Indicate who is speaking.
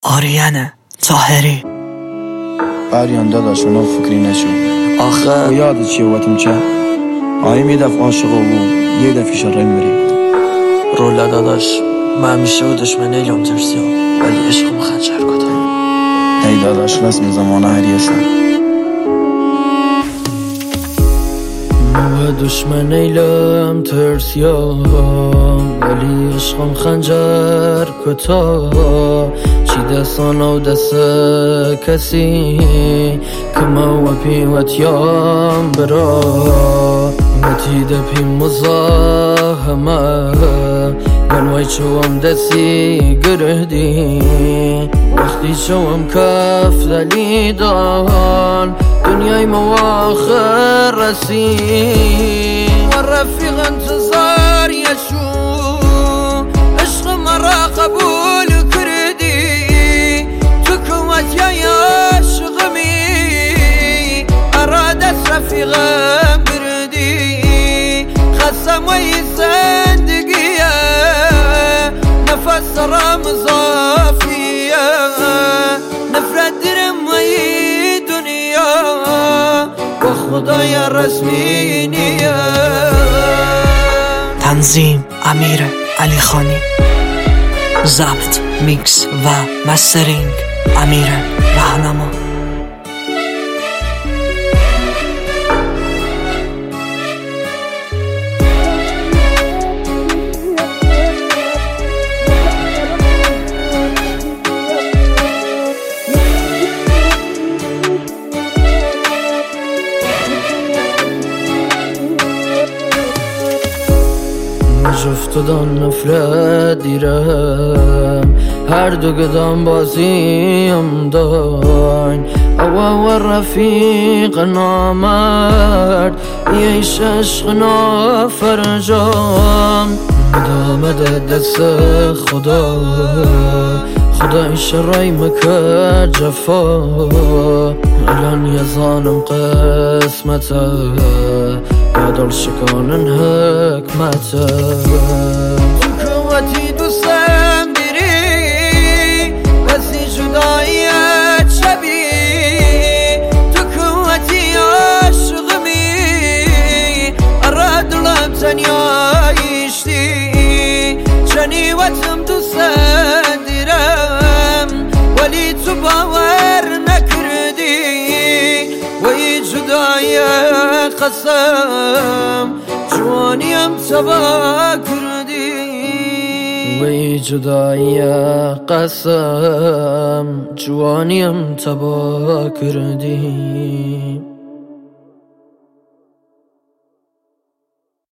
Speaker 1: آریان طاهری.
Speaker 2: آریان داداش اونا فکری نشو
Speaker 1: آخه
Speaker 2: یاد چیه وقتم چه آیم یه دفعه عاشق بود یه دفعه شرعی میری
Speaker 1: رولا داداش من همیشه و دشمنه ایلام ترسیم ولی عشقم خنجر کدم.
Speaker 2: ای داداش رسم زمانه هریستن
Speaker 1: و دشمن ایلام ترسیم ولی عشقم خنجر کتا. چی دستان و دست کسی که ما و پیوتیام برا وتی دپی مزاحمه گنوی چوام دستی گردی وقتی چوام کف دلیدان دنیای مواخر رسی و رفیق انتظار یشو عشق مرا قبول کردی تو کوت یا عشقمی ارادت رفیقم بردی خسم وی زندگیه نفس را مضافیه نفرت درم وی دنیا با خدای رسمی نیه. تنظیم امیر علی خانی، ضبط میکس و مسترینگ امیر راهنما. جفتدان نفرت دیرم هر دو گدام بازیم داین او رفیق نامرد ایش عشق نافرجام مدامد دست خدا خدای شرعی مکر جفا الان یزانم قسمته یادل شکانن حکمته تو قوتی دوستم بیری وزی جدایت شبی تو قوتی عاشقمی ارادلم تنیایشتی چنی وطم دوستم دیرم ولی تو باور نکردی وی جدای قسم جوانیم تبا کردی وی جدای قسم جوانیم تبا کردی.